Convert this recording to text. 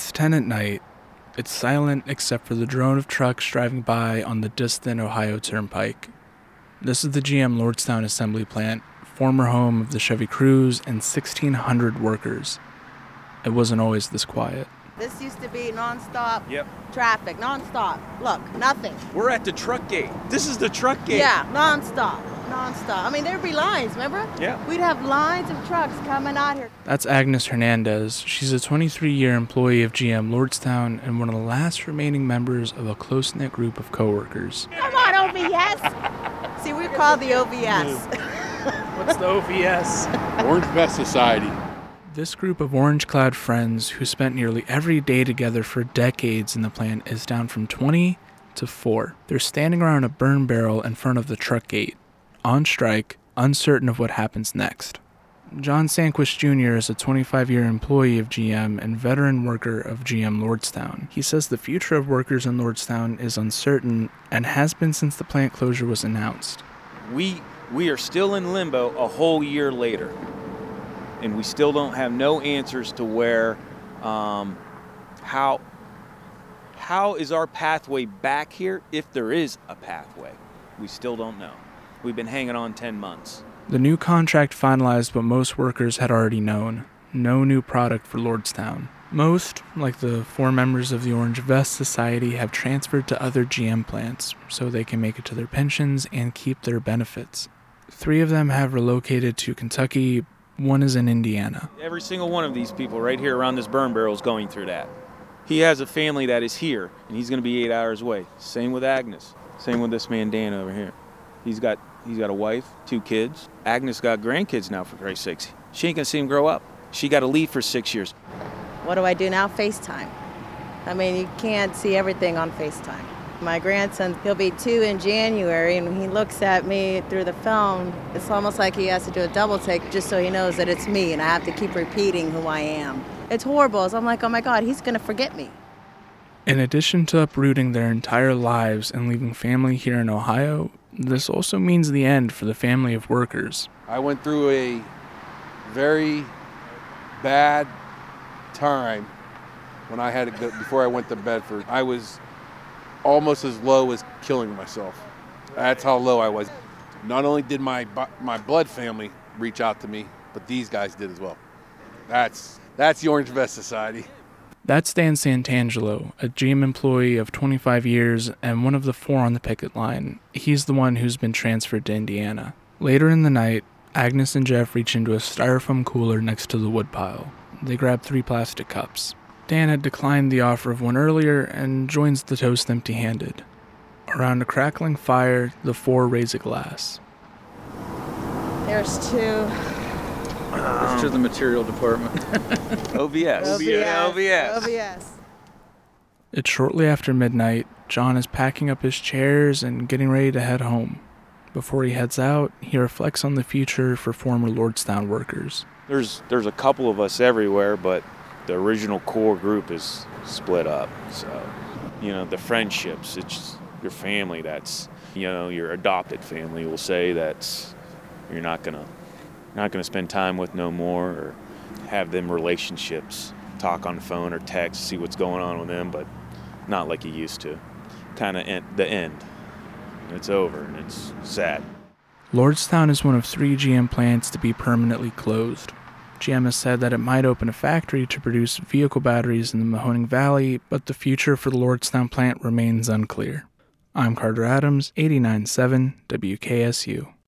It's 10 at night. It's silent except for the drone of trucks driving by on the distant Ohio Turnpike. This is the GM Lordstown Assembly Plant, former home of the Chevy Cruze and 1,600 workers. It wasn't always this quiet. This used to be nonstop Yep. traffic, nonstop. Look, nothing. We're at the truck gate. This is the truck gate. Yeah, nonstop. I mean, there'd be lines, remember? Yeah. We'd have lines of trucks coming out here. That's Agnes Hernandez. She's a 23-year employee of GM Lordstown and one of the last remaining members of a close-knit group of coworkers. Come on, OVS. See, we're called the OVS. What's the OVS? Orange Vest Society. This group of orange-clad friends who spent nearly every day together for decades in the plant is down from 20 to 4. They're standing around a burn barrel in front of the truck gate, on strike, uncertain of what happens next. John Sanquist Jr. is a 25-year employee of GM and veteran worker of GM Lordstown. He says the future of workers in Lordstown is uncertain and has been since the plant closure was announced. We are still in limbo a whole year later. And we still don't have no answers to where, how is our pathway back here, if there is a pathway. We still don't know. We've been hanging on 10 months. The new contract finalized what most workers had already known. No new product for Lordstown. Most, like the 4 members of the Orange Vest Society, have transferred to other GM plants so they can make it to their pensions and keep their benefits. 3 of them have relocated to Kentucky. 1 is in Indiana. Every single one of these people right here around this burn barrel is going through that. He has a family that is here, and he's going to be 8 hours away. Same with Agnes. Same with this man Dan over here. He's got a wife, 2 kids. Agnes got grandkids now, for Christ's sakes. She ain't going to see him grow up. She got to leave for 6 years. What do I do now? FaceTime. I mean, you can't see everything on FaceTime. My grandson, he'll be 2 in January, and when he looks at me through the phone, it's almost like he has to do a double take just so he knows that it's me, and I have to keep repeating who I am. It's horrible. So I'm like, oh my God, he's going to forget me. In addition to uprooting their entire lives and leaving family here in Ohio, this also means the end for the family of workers. I went through a very bad time when I had to go, before I went to Bedford. I was almost as low as killing myself. That's how low I was. Not only did my blood family reach out to me, but these guys did as well. That's the Orange Vest Society. That's Dan Santangelo, a GM employee of 25 years and one of the 4 on the picket line. He's the one who's been transferred to Indiana. Later in the night, Agnes and Jeff reach into a styrofoam cooler next to the woodpile. They grab 3 plastic cups. Dan had declined the offer of one earlier and joins the toast empty-handed. Around a crackling fire, the 4 raise a glass. There's 2. It's to the material department. OVS. OVS. It's shortly after midnight. John is packing up his chairs and getting ready to head home. Before he heads out, he reflects on the future for former Lordstown workers. There's a couple of us everywhere, but the original core group is split up. So, the friendships, it's your family that's, your adopted family will say that you're not gonna spend time with no more, or have them relationships, talk on the phone or text, see what's going on with them, but not like you used to. Kind of the end. It's over, and it's sad. Lordstown is one of 3 GM plants to be permanently closed. GM has said that it might open a factory to produce vehicle batteries in the Mahoning Valley, but the future for the Lordstown plant remains unclear. I'm Carter Adams, 89.7 WKSU.